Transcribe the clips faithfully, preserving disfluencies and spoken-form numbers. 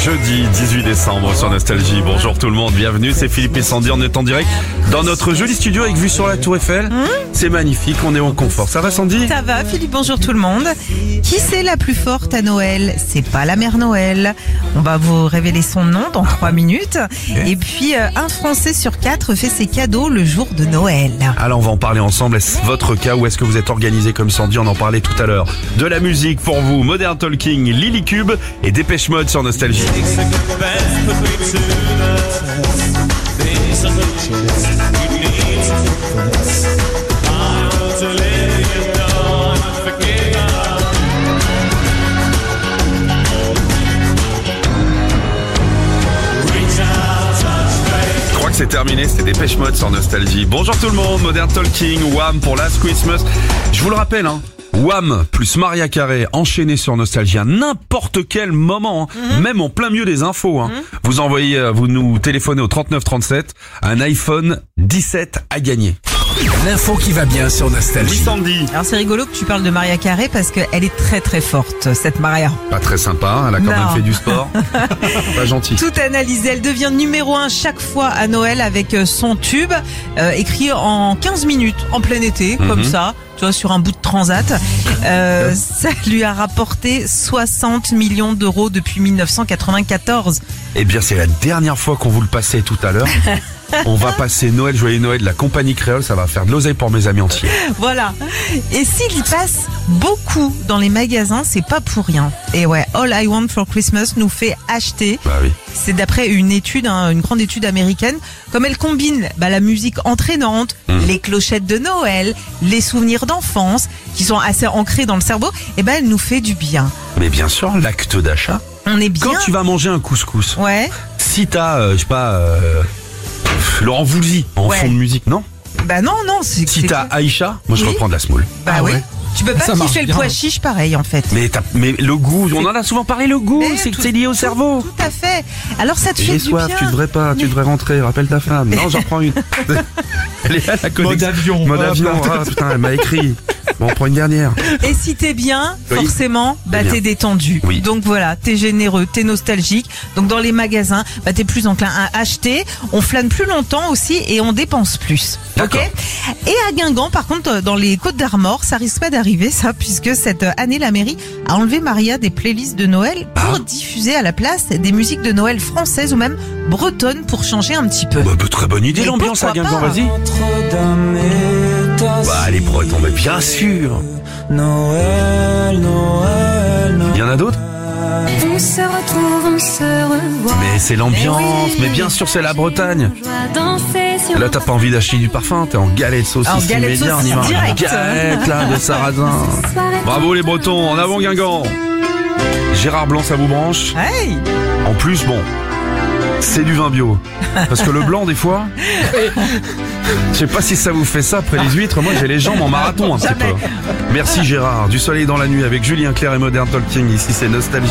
jeudi dix-huit décembre sur Nostalgie. Bonjour tout le monde, bienvenue, c'est Philippe et Sandy, on est en direct dans notre joli studio avec vue sur la Tour Eiffel. Mmh. C'est magnifique, on est en confort. Ça va Sandy? Ça va Philippe, bonjour tout le monde. Qui c'est la plus forte à Noël? C'est pas la mère Noël. On va vous révéler son nom dans trois minutes. Okay. Et puis euh, un Français sur quatre fait ses cadeaux le jour de Noël. Alors on va en parler ensemble, est-ce votre cas ou est-ce que vous êtes organisé comme Sandy? On en parlait tout à l'heure. De la musique pour vous, Modern Talking, Lily Cube et Dépêche Mode sur Nostalgie. Je crois que c'est terminé, c'était Dépêche Mode sur Nostalgie. Bonjour tout le monde, Modern Talking, Wham pour Last Christmas. Je vous le rappelle, hein. Wham plus Mariah Carey enchaîné sur Nostalgie à n'importe quel moment, hein, mm-hmm. même en plein milieu des infos. Hein. Mm-hmm. Vous envoyez, vous nous téléphonez au trente-neuf trente-sept, un iPhone dix-sept à gagner. L'info qui va bien sur Nostalgie. Oui, Sandy. Alors c'est rigolo que tu parles de Mariah Carey parce qu'elle est très très forte, cette Mariah. Pas très sympa, elle a quand non. même fait du sport. Pas gentil. Tout analysé, elle devient numéro un chaque fois à Noël avec son tube, euh, écrit en quinze minutes, en plein été, mm-hmm. comme ça. Tu vois, sur un bout de transat. Euh, ça lui a rapporté soixante millions d'euros depuis dix-neuf cent quatre-vingt-quatorze. Eh bien, c'est la dernière fois qu'on vous le passait tout à l'heure. On va passer Noël, joyeux Noël de la compagnie créole, ça va faire de l'oseille pour mes amis entiers. Voilà. Et s'il y passe beaucoup dans les magasins, c'est pas pour rien. Et ouais, All I Want for Christmas nous fait acheter. Bah oui. C'est d'après une étude, hein, une grande étude américaine. Comme elle combine bah, la musique entraînante, mmh. les clochettes de Noël, les souvenirs d'enfance, qui sont assez ancrés dans le cerveau, et ben elle nous fait du bien. Mais bien sûr, l'acte d'achat. On est bien. Quand tu vas manger un couscous, ouais. si t'as, euh, je sais pas, euh, Laurent Voulzy en ouais. fond de musique, non? Bah non, non. C'est, si c'est t'as que... Aïcha, moi je oui. reprends de la semoule. Bah ah oui. Ouais. Tu peux pas ça kiffer le pois chiche pareil en fait. Mais, t'as, mais le goût, on en a souvent parlé, le goût, mais c'est que c'est lié au cerveau. Tout, tout à fait. Alors ça te J'ai fait soif, du bien. Tu devrais pas, tu devrais rentrer, rappelle ta femme. Non, j'en prends une. Elle est là, la connexion. Mode avion. Mode avion, ah, putain, elle m'a écrit. Bon, on prend une dernière. Et si t'es bien, oui. forcément, bah t'es détendu. Oui. Donc voilà, t'es généreux, t'es nostalgique. Donc dans les magasins, bah t'es plus enclin à acheter. On flâne plus longtemps aussi et on dépense plus. D'accord. Ok. Et à Guingamp, par contre, dans les Côtes d'Armor, ça risque pas d'arriver ça, puisque cette année la mairie a enlevé Maria des playlists de Noël pour ah. diffuser à la place des musiques de Noël françaises ou même bretonnes pour changer un petit peu. Bah, bah, très bonne idée mais l'ambiance à Guingamp, pas. Vas-y. Bah les bretons, mais bien sûr. Noël, Noël, Noël. Il y en a d'autres? On se retrouve, on se revoit. Mais c'est l'ambiance, mais, oui, mais bien sûr c'est la Bretagne. Là t'as pas envie d'acheter du parfum, t'es en galette saucisse en galette immédiat, on y va. Direct. Galette là de sarrasin. Bravo les Bretons, en avant Guingamp. Gérard Blanc, ça vous branche? Hey. En plus bon, c'est du vin bio. Parce que le blanc des fois, je sais pas si ça vous fait ça après les huîtres, moi j'ai les jambes en marathon un petit peu. Merci Gérard, du soleil dans la nuit avec Julien Clerc et Modern Talking, ici c'est Nostalgie.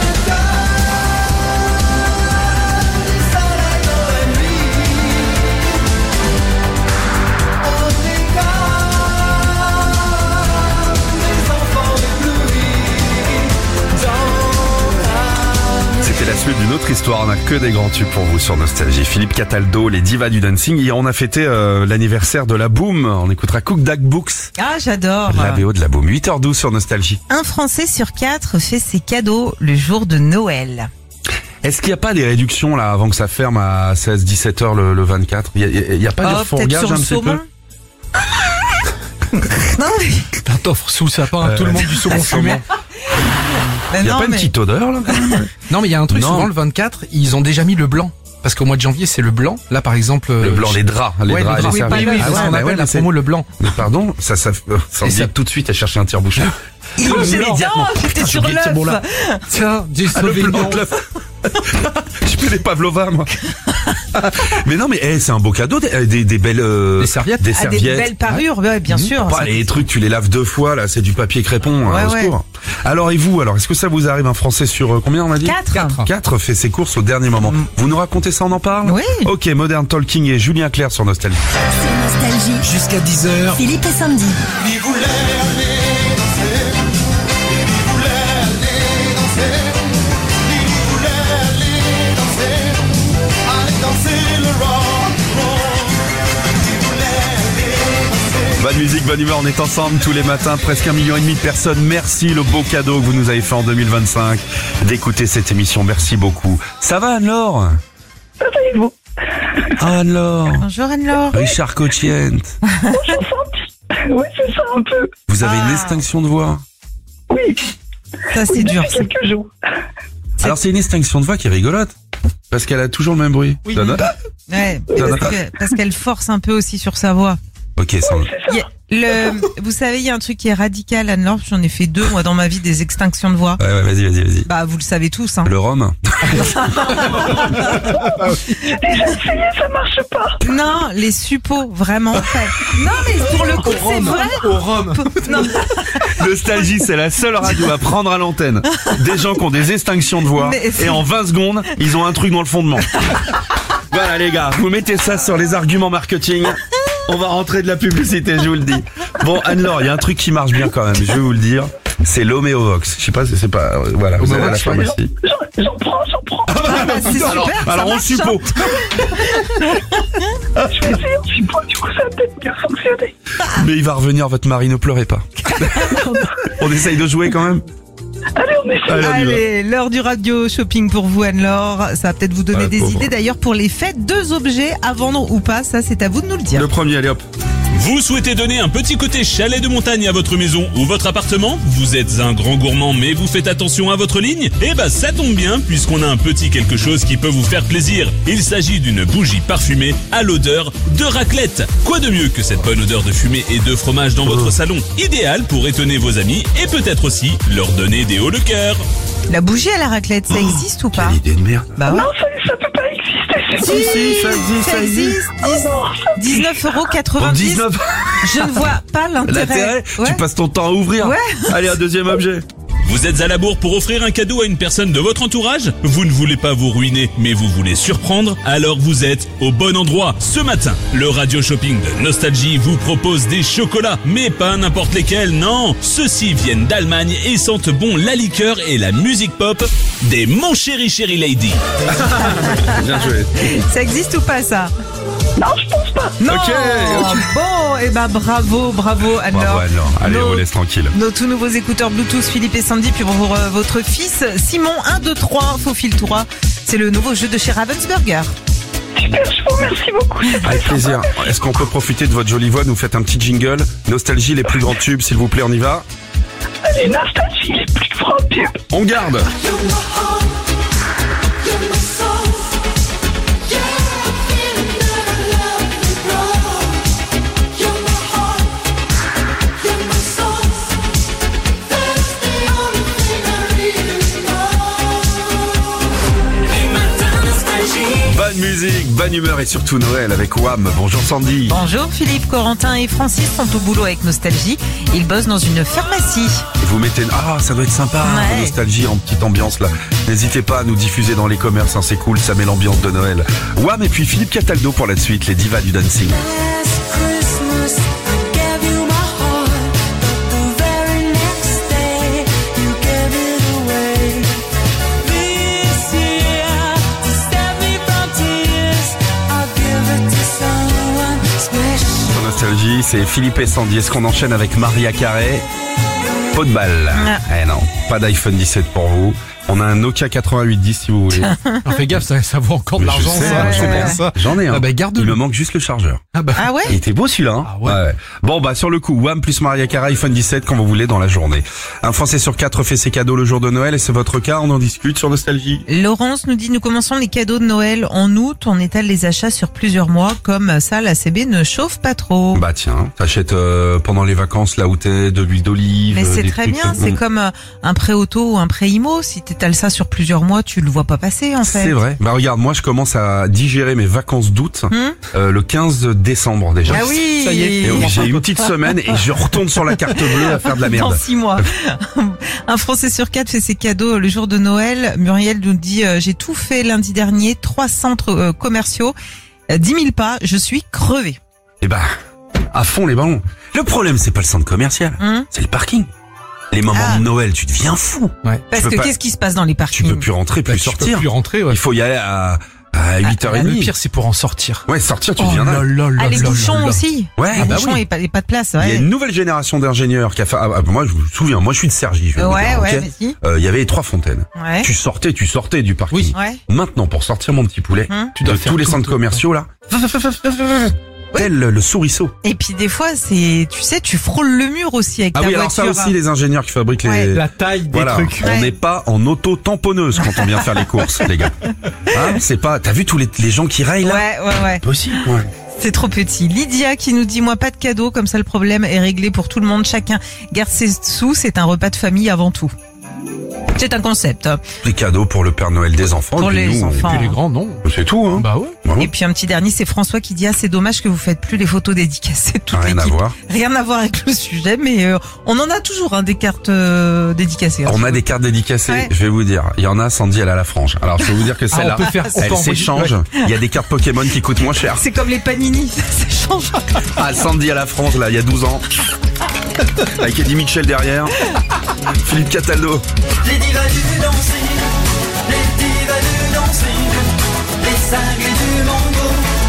La suite d'une autre histoire, on n'a que des grands tubes pour vous sur Nostalgie. Philippe Cataldo, les divas du dancing. Hier, on a fêté euh, l'anniversaire de la Boom. On écoutera Cook Duck Books. Ah, j'adore. La B O de la Boom. huit heures douze sur Nostalgie. Un Français sur quatre fait ses cadeaux le jour de Noël. Est-ce qu'il n'y a pas des réductions là avant que ça ferme à seize dix-sept heures le, le vingt-quatre? Il n'y a, il y a pas oh, de fourgage un petit peu? Non, mais... T'offres sous le sapin à euh, tout le monde du saumon fumé. Il n'y a non, pas mais... une petite odeur là quand même? Non mais il y a un truc, non. Souvent le vingt-quatre, ils ont déjà mis le blanc. Parce qu'au mois de janvier, c'est le blanc. Là, par exemple... Le blanc, je... les draps. Les ouais, draps les draps. et les Oui, serviettes. oui, oui, ah, ouais, on appelle ouais, la promo le blanc. Mais pardon, ça, ça, ça, ça tout de suite à chercher un tire-bouchon. Immédiatement. Oh, j'étais sur l'œuf. Bon, tiens, du ah, Sauvignon. Je fais des pavlova, moi. Mais non, mais hey, c'est un beau cadeau, des, des, des belles euh, des serviettes, des, ah, serviettes. des belles parures, ouais, bien mmh. sûr. Pas les trucs, tu les laves deux fois, là, c'est du papier crépon. Ouais, hein, au ouais. secours. Alors et vous, alors, est-ce que ça vous arrive un Français sur euh, combien on a dit? Quatre. Quatre fait ses courses au dernier moment. Mmh. Vous nous racontez ça, on en parle? Oui. Ok, Modern Talking et Julien Clerc sur Nostalgie. C'est Nostalgie. Jusqu'à dix heures. Philippe et Sandy. Il voulait aller danser. Il voulait aller danser. Il voulait aller musique, bonne humeur, on est ensemble tous les matins, presque un million et demi de personnes. Merci le beau cadeau que vous nous avez fait en deux mille vingt-cinq d'écouter cette émission. Merci beaucoup. Ça va Anne-Laure? Ça va et vous? Ah, Anne-Laure. Bonjour Anne-Laure. Richard Cochient. Bonjour Sandy. Oui, c'est ça un peu. Vous avez Ah. une extinction de voix. Oui, Ça c'est oui, dur. depuis c'est- quelques jours. Alors c'est une extinction de voix qui est rigolote. Parce qu'elle a toujours le même bruit. Oui. Ça donne- Ouais, Ça parce va. que- parce qu'elle force un peu aussi sur sa voix. Ok, ça. Il y a- le, vous savez, il y a un truc qui est radical, Anne-Laure. J'en ai fait deux, moi, dans ma vie, des extinctions de voix. Ouais, ouais, vas-y, vas-y, vas-y. Bah, vous le savez tous, hein. Le rhum. J'ai déjà essayé, ça marche pas. Non, les suppos, vraiment. Non, mais pour le coup, c'est vrai. Au rhum. Non, Nostalgie, c'est la seule radio à prendre à l'antenne des gens qui ont des extinctions de voix Mais c'est- et en vingt secondes, ils ont un truc dans le fondement. Voilà les gars, vous mettez ça sur les arguments marketing. On va rentrer de la publicité, je vous le dis. Bon, Anne-Laure, il y a un truc qui marche bien quand même, je vais vous le dire. C'est l'Homéovox. Je sais pas, c'est pas, euh, voilà, vous allez à la Homéovox, ouais. pharmacie. J'en, j'en prends, j'en prends. ah bah, c'est super. Alors, ça alors on marche, suppose. Je vais essayer en suppos, du coup ça va peut-être bien fonctionner. Mais il va revenir, votre mari, ne pleurez pas. On essaye de jouer quand même. Allez, on essaie. Allez, on y va. Allez, l'heure du radio shopping pour vous, Anne-Laure. Ça va peut-être vous donner Ouais, des pauvre. idées. D'ailleurs, pour les fêtes, deux objets à vendre ou pas, ça, c'est à vous de nous le dire. Le premier, allez hop. Vous souhaitez donner un petit côté chalet de montagne à votre maison ou votre appartement? Vous êtes un grand gourmand mais vous faites attention à votre ligne? Eh ben ça tombe bien puisqu'on a un petit quelque chose qui peut vous faire plaisir. Il s'agit d'une bougie parfumée à l'odeur de raclette. Quoi de mieux que cette bonne odeur de fumée et de fromage dans votre salon? Idéal pour étonner vos amis et peut-être aussi leur donner des hauts le cœur. La bougie à la raclette, ça existe ou pas? Quelle idée de merde. Bah ouais. Non, ça, ça peut pas exister, c'est Si, si, ça existe, Ça ça existe. existe. Oh non, ça... dix-neuf euros Pour quatre-vingt-dix. dix-neuf, Je ne vois pas l'intérêt. l'intérêt, Ouais. tu passes ton temps à ouvrir. Ouais. Allez, un deuxième objet. Vous êtes à la bourre pour offrir un cadeau à une personne de votre entourage? Vous ne voulez pas vous ruiner, mais vous voulez surprendre? Alors vous êtes au bon endroit. Ce matin, le radio shopping de Nostalgie vous propose des chocolats, mais pas n'importe lesquels, non. Ceux-ci viennent d'Allemagne et sentent bon la liqueur et la musique pop des Mon Chéri Chéri Lady. Bien joué. Ça existe ou pas, ça? Non, je pense pas. Non. Ok, ok. Bon, et ben bravo, bravo Anne-Laure. Bravo Anne-Laure. Allez, on Nos- vous laisse tranquille. Nos tout nouveaux écouteurs Bluetooth Philippe et Sandy, puis pour euh, votre fils Simon, un, deux, trois, faux fil trois. C'est le nouveau jeu de chez Ravensburger. Super, je vous remercie beaucoup. C'est très Avec plaisir. Est-ce qu'on peut profiter de votre jolie voix, nous faites un petit jingle? Nostalgie, les plus grands tubes, s'il vous plaît, on y va. Allez, Nostalgie, les plus grands pubs. On garde. Bonne musique, bonne humeur et surtout Noël avec Wham. Bonjour Sandy. Bonjour Philippe, Corentin et Francis sont au boulot avec Nostalgie. Ils bossent dans une pharmacie. Et vous mettez... Ah, ça doit être sympa, Ouais. de Nostalgie en petite ambiance là. N'hésitez pas à nous diffuser dans les commerces, hein, c'est cool, ça met l'ambiance de Noël. Wham et puis Philippe Cataldo pour la suite, les divas du dancing. Last Christmas, I gave you my heart, but the very next day, you gave it away. This year, to save me from tears, I'll give it to someone special. Sur Nostalgie, c'est Philippe et Sandy. Est-ce qu'on enchaîne avec Maria Carré? Pot de balle. Ah. Eh non, pas d'iPhone dix-sept pour vous. On a un Nokia quatre-vingt-huit dix si vous voulez. Alors, fais gaffe, ça, ça vaut encore de Mais je l'argent, sais, ça. ouais, c'est ouais. pour ça. J'en ai un. Ah bah, garde-le. Il me manque juste le chargeur. Ah bah. Ah ouais? Il était beau celui-là, hein? Ah ouais. Bon, bah, sur le coup, Wham plus Maria Carey, iPhone dix-sept quand vous voulez dans la journée. Un Français sur quatre fait ses cadeaux le jour de Noël et c'est votre cas, on en discute sur Nostalgie. Laurence nous dit, nous commençons les cadeaux de Noël en août, on étale les achats sur plusieurs mois, comme ça la C B ne chauffe pas trop. Bah tiens, t'achètes euh, pendant les vacances là où t'es de l'huile d'olive. Mais euh, c'est des très trucs, bien, euh, c'est bon. comme euh, un prêt auto ou un prêt IMO, si t'étales ça sur plusieurs mois, tu le vois pas passer en fait. C'est vrai. Bah regarde, moi je commence à digérer mes vacances d'août Hum euh, le quinze décembre déjà. Ah oui. Ça y est. Et oui, j'ai une petite semaine et je retourne sur la carte bleue à faire de la Dans merde. six mois. Un Français sur quatre fait ses cadeaux le jour de Noël. Muriel nous dit, euh, j'ai tout fait lundi dernier, trois centres euh, commerciaux, euh, dix mille pas, je suis crevé. Et bah, à fond les ballons. Le problème c'est pas le centre commercial, Hum c'est le parking. Les moments Ah. de Noël, tu deviens fou. Ouais. Parce peux que pas- qu'est-ce qui se passe dans les Tu parkings? peux plus rentrer, plus Bah, tu sortir. peux plus rentrer, ouais. Il faut y aller à, à à huit heures Le trente. pire, c'est pour en sortir. Ouais, sortir, tu Oh deviens là dingue. là là Ah, les là bouchons là là. aussi. Ouais, les ah bah bouchons oui. et pas, et pas de place. Il y a Ouais, une nouvelle génération d'ingénieurs qui a fait. Ah, bah, moi, je me souviens, moi, je suis de Cergy. Je vais vous ouais, dire, ouais, ok vas-y. Euh, Il y avait les trois fontaines. Ouais. Tu sortais, tu sortais du parking. Oui. Ouais. Maintenant, pour sortir mon petit poulet, Hum. Tu dois de faire tous les tout, centres tout, commerciaux là, tel le souriceau. Et puis des fois, c'est, tu sais, tu frôles le mur aussi avec Ah ta oui, alors ça voiture. aussi, les ingénieurs qui fabriquent Ouais. les. La taille des Voilà, trucs. on Ouais. n'est pas en auto-tamponneuse quand on vient faire les courses, les gars. Hein, c'est pas. T'as vu tous les, les gens qui raillent là Ouais, ouais, ouais. Possible. Ouais. C'est trop petit. Lydia qui nous dit, moi, pas de cadeau, comme ça le problème est réglé pour tout le monde. Chacun garde ses sous, c'est un repas de famille avant tout. C'est un concept. hein. Des cadeaux pour le Père Noël des enfants. Pour et puis les nous, on- enfants. Et les grands, non. C'est tout, hein. Bah ouais. Voilà. Et puis un petit dernier, c'est François qui dit, ah, c'est dommage que vous faites plus les photos dédicacées de toute Rien à l'équipe. voir. Rien à voir avec le sujet, mais euh, on en a toujours hein, des cartes euh, dédicacées. hein. On a des cartes dédicacées, Ouais. je vais vous dire. Il y en a, Sandy, elle a la frange. Alors, je peux vous dire que Ah, celle-là, on peut faire- on peut elle envoyer- s'échange. ouais. Il y a des cartes Pokémon qui coûtent moins cher. C'est comme les panini, ça change. Ah, Sandy à la frange, là, il y a douze ans. Avec Eddie Mitchell derrière. Philippe Cataldo. Les divas du dancing, les divas du dancing, les cinglés du mango.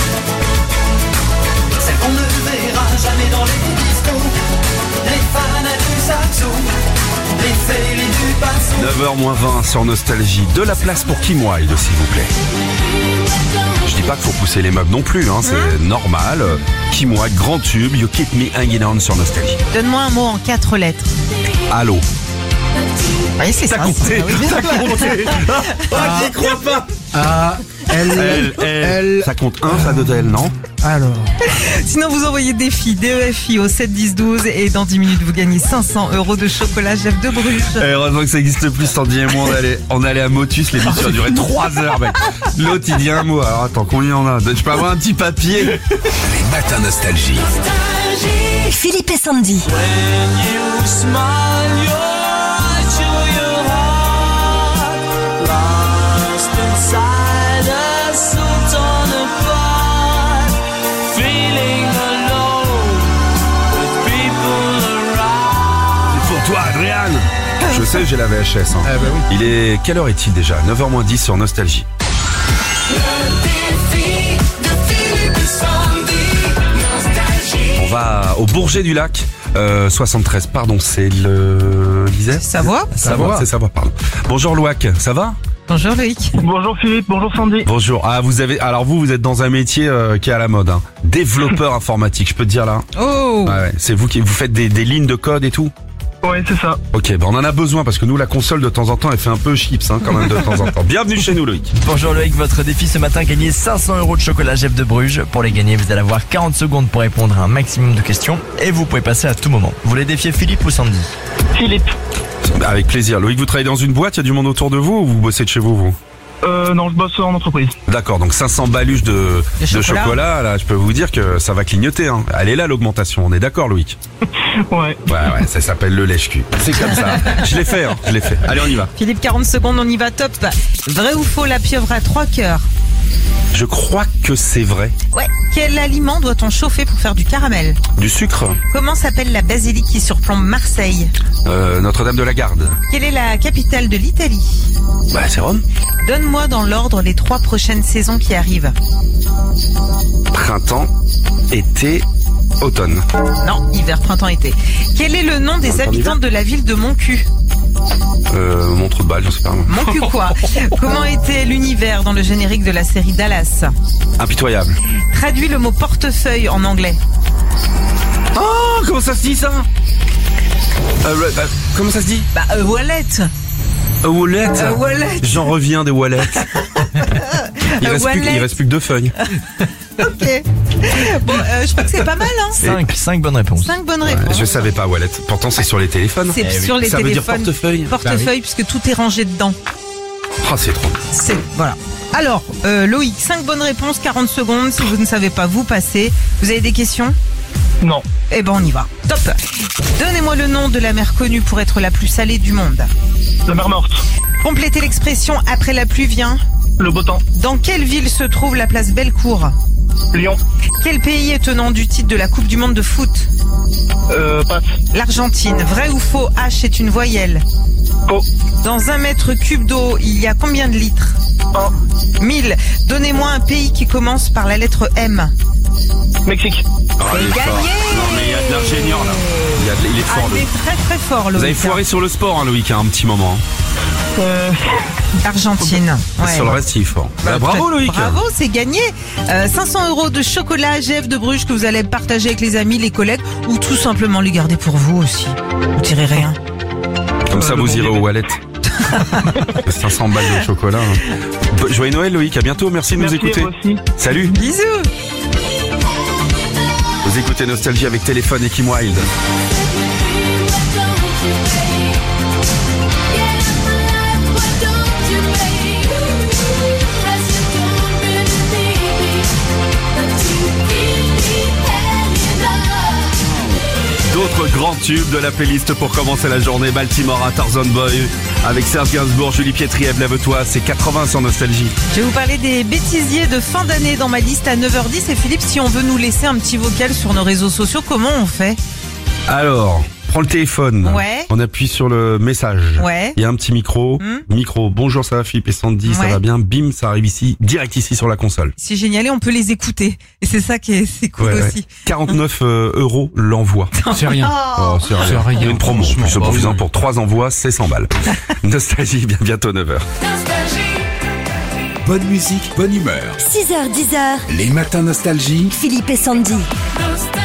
Celles qu'on ne verra jamais dans les discos, les fans du saxo, les fêlés du passo. neuf heures moins vingt sur Nostalgie. De la place pour Kim Wilde, s'il vous plaît. Je dis pas qu'il faut pousser les meubles non plus, hein, c'est normal. Kim Wilde, grand tube, You Keep Me Hanging On sur Nostalgie. Donne-moi un mot en quatre lettres. Allô. Oui, c'est ça. T'as compté, c'est- oui, bien t'as sûr. compté. Ah, j'y crois pas. A, L, Elle, elle, L. ça compte un, ça de elle, non? Alors. Sinon, vous envoyez défi D E F I au sept dix douze et dans dix minutes, vous gagnez cinq cents euros de chocolat Jeff de Bruges. Eh, heureusement que ça existe plus, Sandy et moi, on allait, on allait à Motus, l'émission a duré trois heures, mec. L'autre, il dit un mot. Alors, attends, combien on a? Je peux avoir un petit papier? Les matins Nostalgie. Philippe et Sandy. You smile, your eyes show your heart, lost inside a so torn apart, feeling alone with people around. C'est pour toi, Adrien. Je sais, j'ai la V H S. Hein. Ah bah oui. Il est, quelle heure est-il déjà? neuf heures moins dix sur Nostalgie. On va au Bourget du Lac, euh, soixante-treize, pardon, c'est le... l'Isère Savoie. Savoie, c'est Savoie, pardon. Bonjour Louac, ça va? Bonjour Loïc. Bonjour Philippe, bonjour Sandy. Bonjour. Ah, vous avez, alors vous, vous êtes dans un métier euh, qui est à la mode, hein. Développeur informatique, je peux te dire là. Oh. Ouais, ouais. C'est vous qui, vous faites des, des lignes de code et tout? Ouais, c'est ça. Ok, ben on en a besoin parce que nous, la console de temps en temps, elle fait un peu chips, hein, quand même de temps en temps. Bienvenue chez nous, Loïc. Bonjour Loïc, votre défi ce matin, gagner cinq cents euros de chocolat Jeff de Bruges. Pour les gagner, vous allez avoir quarante secondes pour répondre à un maximum de questions et vous pouvez passer à tout moment. Vous voulez défier Philippe ou Sandy? Philippe. Avec plaisir. Loïc, vous travaillez dans une boîte, il y a du monde autour de vous ou vous bossez de chez vous, vous? Euh, non, je bosse en entreprise. D'accord, donc cinq cents baluches de, De de chocolat. chocolat, là, je peux vous dire que ça va clignoter, hein. Elle est là, l'augmentation, on est d'accord, Loïc? Ouais. Ouais, ouais, ça s'appelle le lèche-cul. C'est comme ça. Je l'ai fait, hein, je l'ai fait. Allez, on y va. Philippe, quarante secondes, on y va, top. Vrai ou faux, la pieuvre a trois cœurs? Je crois que c'est vrai. Ouais. Quel aliment doit-on chauffer pour faire du caramel? Du sucre, Comment s'appelle la basilique qui surplombe Marseille? euh, Notre-Dame de la Garde. Quelle est la capitale de l'Italie? Bah, c'est Rome. Donne-moi dans l'ordre les trois prochaines saisons qui arrivent. Printemps, été, automne. Non, hiver, printemps, été. Quel est le nom des Printemps, habitants hiver. de la ville de Montcu? Euh, mon trou de balle, je sais pas. moi. Montcu quoi? Comment était l'univers dans le générique de la série Dallas? Impitoyable. Traduis le mot portefeuille en anglais. Oh, comment ça se dit ça? euh, euh, Comment ça se dit? Bah, euh, wallet. A wallet. A wallet. J'en reviens des wallets. Il A reste, plus, que- wallet. il reste plus que deux feuilles. Ok. Bon, euh, je crois que c'est pas mal, hein. cinq, cinq bonnes réponses. Cinq bonnes Ouais, réponses. je savais pas wallet. Pourtant, c'est sur les téléphones. C'est Eh oui. sur les Ça veut dire téléphones. portefeuille. Portefeuille, puisque tout est rangé dedans. Ah, c'est trop. C'est voilà. Alors, euh, Loïc, cinq bonnes réponses, quarante secondes. Si vous ne savez pas, vous passez. Vous avez des questions? Non. Eh ben, on y va. Top. Donnez-moi le nom de la mer connue pour être la plus salée du monde. La mer morte. Complétez l'expression après la pluie vient. Le beau temps. Dans quelle ville se trouve la place Bellecour? Lyon. Quel pays est tenant du titre de la Coupe du Monde de foot? Euh, passe. L'Argentine. Vrai ou faux, H est une voyelle? Faux. Dans un mètre cube d'eau, il y a combien de litres? un. mille. Donnez-moi un pays qui commence par la lettre M. Mexique. Oh, il est gagné. fort. Non mais il y a de l'ingénieur là. Il, y a de- il est Ah, fort. il Loïc. est très très fort, Vous Loïc. avez foiré sur le sport, hein, Loïc, hein, un petit moment. Euh, Argentine. Ouais. Sur le reste, il est fort. Bah, bravo Loïc. Bravo, c'est gagné. Euh, cinq cents euros de chocolat G F de Bruges que vous allez partager avec les amis, les collègues, ou tout simplement les garder pour vous aussi. Vous direz rien. Comme ça, Euh, vous le irez bon au wallet. cinq cents balles de chocolat. hein. Joyeux Noël Loïc, à bientôt, merci de nous merci écouter. vous aussi. Salut. Bisous. Vous écoutez Nostalgie avec Téléphone et Kim Wilde. D'autres grands tubes de la playlist pour commencer la journée. Baltimore à Tarzan Boy avec Serge Gainsbourg, Julie Pietri-Ève, lève-toi. C'est quatre-vingts sur Nostalgie. Je vais vous parler des bêtisiers de fin d'année dans ma liste à neuf heures dix. Et Philippe, si on veut nous laisser un petit vocal sur nos réseaux sociaux, comment on fait? Alors, prends le téléphone. Ouais. On appuie sur le message. Ouais. Il y a un petit micro. Hmm. Micro. Bonjour, ça va Philippe et Sandy, ça Ouais. va bien. Bim, ça arrive ici, direct ici sur la console. C'est génial et on peut les écouter. Et c'est ça qui est, c'est cool Ouais, ouais. aussi. quarante-neuf euh, euros l'envoi. C'est rien. Oh, c'est rien. C'est rien, Il y a une promo. franchement. Plus Bah suffisant oui. pour trois envois, c'est cent balles. Nostalgie, bien bientôt neuf heures. Bonne musique, bonne humeur. six heures, dix heures, Les matins Nostalgie. Philippe et Sandy. Nostalgie.